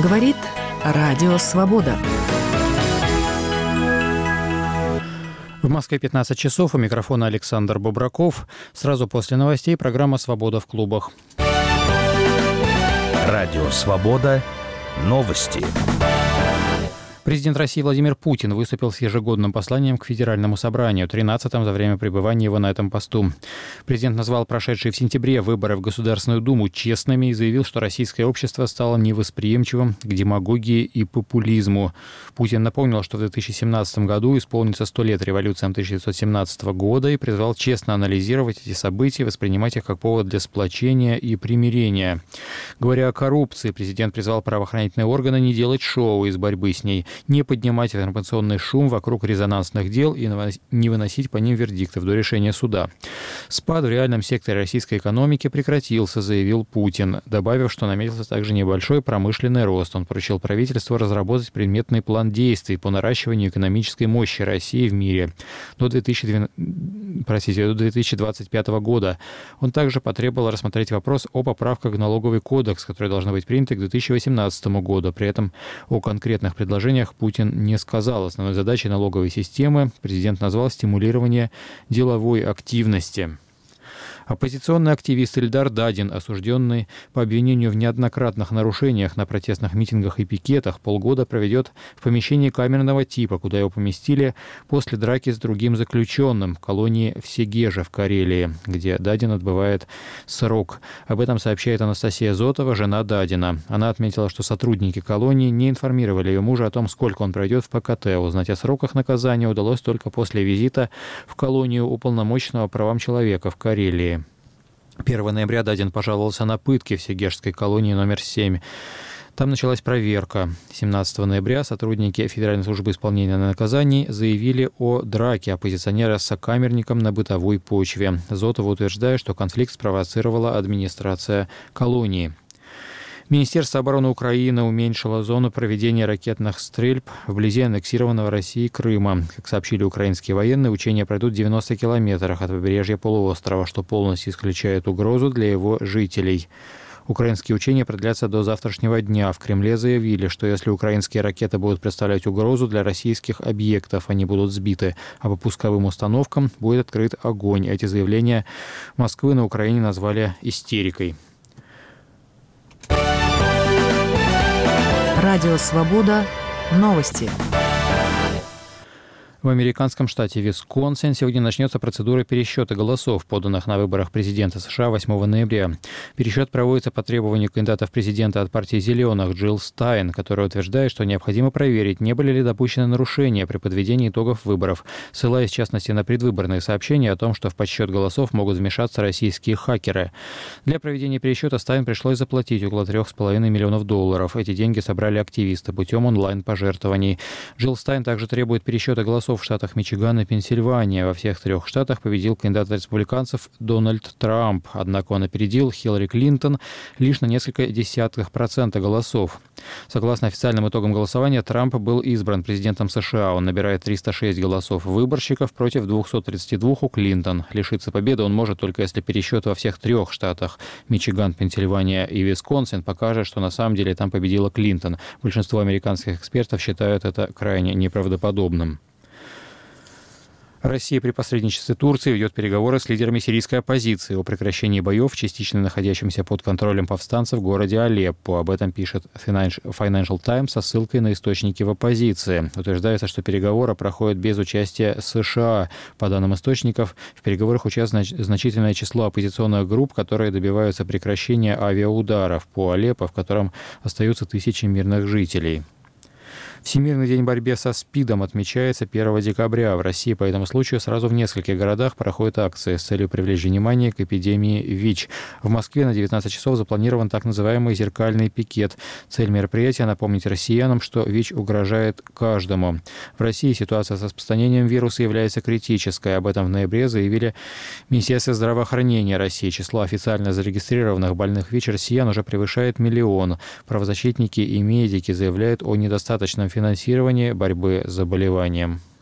Говорит Радио Свобода. В Москве 15 часов. У микрофона Александр Бобраков. Сразу после новостей программа «Свобода в клубах». Радио «Свобода». Новости. Президент России Владимир Путин выступил с ежегодным посланием к Федеральному собранию, 13-м за время пребывания его на этом посту. Президент назвал прошедшие в сентябре выборы в Государственную Думу честными и заявил, что российское общество стало невосприимчивым к демагогии и популизму. Путин напомнил, что в 2017 году исполнится 100 лет революциям 1917 года и призвал честно анализировать эти события, воспринимать их как повод для сплочения и примирения. Говоря о коррупции, президент призвал правоохранительные органы не делать шоу из борьбы с ней, не поднимать информационный шум вокруг резонансных дел и не выносить по ним вердиктов до решения суда. Спад в реальном секторе российской экономики прекратился, заявил Путин, добавив, что наметился также небольшой промышленный рост. Он поручил правительству разработать предметный план действий по наращиванию экономической мощи России в мире до 2025 года. Он также потребовал рассмотреть вопрос о поправках в налоговый кодекс, которые должны быть приняты к 2018 году. При этом о конкретных предложениях Путин не сказал. Основной задачей налоговой системы президент назвал стимулирование деловой активности. Оппозиционный активист Ильдар Дадин, осужденный по обвинению в неоднократных нарушениях на протестных митингах и пикетах, полгода проведет в помещении камерного типа, куда его поместили после драки с другим заключенным в колонии в Сегеже в Карелии, где Дадин отбывает срок. Об этом сообщает Анастасия Зотова, жена Дадина. Она отметила, что сотрудники колонии не информировали ее мужа о том, сколько он проведет в ПКТ. Узнать о сроках наказания удалось только после визита в колонию уполномоченного по правам человека в Карелии. 1 ноября Дадин пожаловался на пытки в Сегежской колонии номер 7. Там началась проверка. 17 ноября сотрудники Федеральной службы исполнения наказаний заявили о драке оппозиционера с сокамерником на бытовой почве. Зотова утверждает, что конфликт спровоцировала администрация колонии. Министерство обороны Украины уменьшило зону проведения ракетных стрельб вблизи аннексированного Россией Крыма. Как сообщили украинские военные, учения пройдут в 90 километрах от побережья полуострова, что полностью исключает угрозу для его жителей. Украинские учения продлятся до завтрашнего дня. В Кремле заявили, что если украинские ракеты будут представлять угрозу для российских объектов, они будут сбиты, а по пусковым установкам будет открыт огонь. Эти заявления Москвы на Украине назвали истерикой. Радио Свобода. Новости. В американском штате Висконсин сегодня начнется процедура пересчета голосов, поданных на выборах президента США 8 ноября. Пересчет проводится по требованию кандидата в президенты от партии «Зеленых» Джилл Стайн, которая утверждает, что необходимо проверить, не были ли допущены нарушения при подведении итогов выборов, ссылаясь в частности на предвыборные сообщения о том, что в подсчет голосов могут вмешаться российские хакеры. Для проведения пересчета Стайн пришлось заплатить около $3,5 миллионов. Эти деньги собрали активисты путем онлайн-пожертвований. Джилл Стайн также требует пересчета голосов в штатах Мичиган и Пенсильвания. Во всех 3 штатах победил кандидат республиканцев Дональд Трамп, однако он опередил Хиллари Клинтон лишь на несколько десятков процента голосов. Согласно официальным итогам голосования, Трамп был избран президентом США. Он набирает 306 голосов выборщиков против 232 у Клинтон. Лишиться победы он может только если пересчет во всех 3 штатах Мичиган, Пенсильвания и Висконсин покажет, что на самом деле там победила Клинтон. Большинство американских экспертов считают это крайне неправдоподобным. Россия при посредничестве Турции ведет переговоры с лидерами сирийской оппозиции о прекращении боев в частично находящемся под контролем повстанцев в городе Алеппо. Об этом пишет Financial Times со ссылкой на источники в оппозиции. Утверждается, что переговоры проходят без участия США. По данным источников, в переговорах участвует значительное число оппозиционных групп, которые добиваются прекращения авиаударов по Алеппо, в котором остаются тысячи мирных жителей. Всемирный день борьбы со СПИДом отмечается 1 декабря. В России по этому случаю сразу в нескольких городах проходят акции с целью привлечь внимание к эпидемии ВИЧ. В Москве на 19 часов запланирован так называемый зеркальный пикет. Цель мероприятия – напомнить россиянам, что ВИЧ угрожает каждому. В России ситуация с распространением вируса является критической. Об этом в ноябре заявили Министерство здравоохранения России. Число официально зарегистрированных больных ВИЧ россиян уже превышает 1 миллион. Правозащитники и медики заявляют о недостаточном финансировании борьбы с заболеванием.